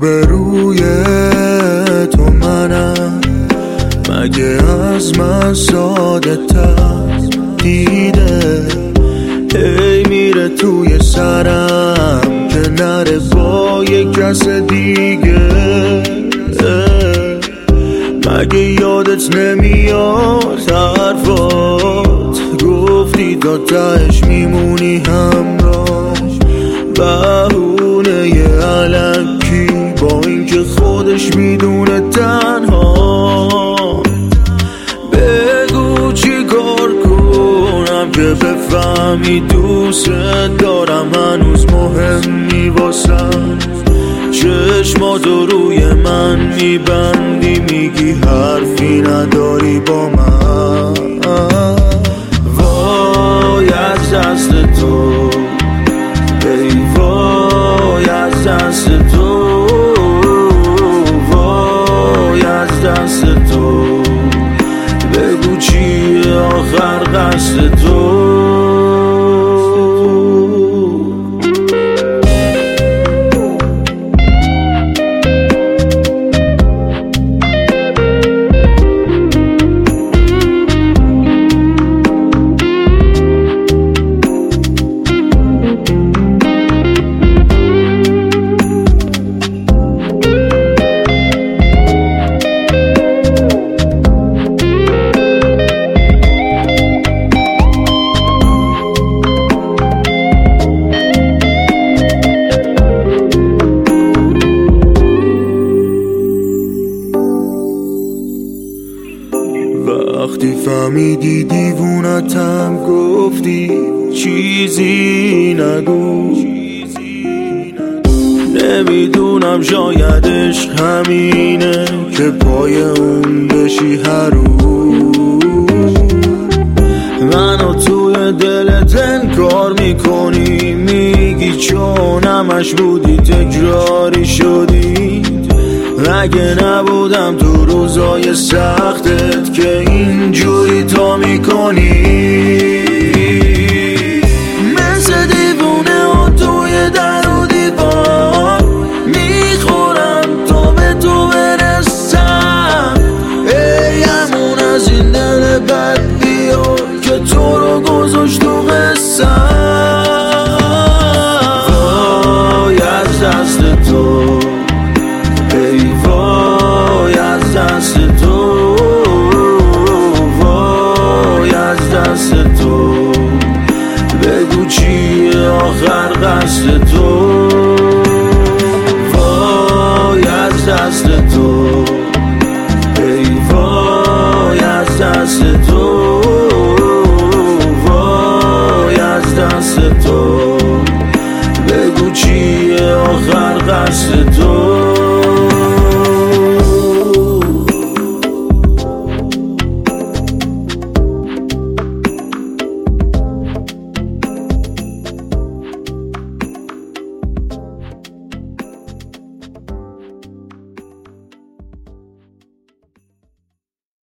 روبروی تو منم، مگه از من ساده تر دیده هی میره توی سرم که نره با یک کس دیگه. مگه یادت نمیاد حرفات گفتی تا تهش میمونی همراه، بهونه الکی با اینکه خودش میدونه تنها. بگو چی کار کنم که بفهمی دوست دارم، هنوز مهمی واسم. چشماتو روی من میبندی میگی حرفی نداری با من. وای از دست تو، ای وای از دست تو، وای از دست تو. بگو چیه آخر قصد تو. وقتی فهمیدی دیوونتم گفتی چیزی نگو. نمیدونم شاید عشق همینه که پای اون بشی هر روز. منو توی دلت انکار میکنی، میگی چون همش بودی تکراری شدی. اگه نبودم تو روزای سختت که اینجوری تو میکنی. مثل دیوونه ها توی در و دیوار میخورم تا به تو برسم. ای همون از این دل بد بیار که تو رو گذاشت تو قصم. وای از دست تو، ای وای از دست تو، وای از دست تو. بگو چیه آخر قصد تو.